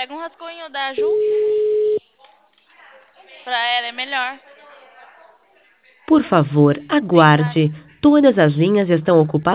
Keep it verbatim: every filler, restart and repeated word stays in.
Pega um rascunho da Ju. Pra ela é melhor. Por favor, Bem prático. aguarde. Todas as linhas estão ocupadas.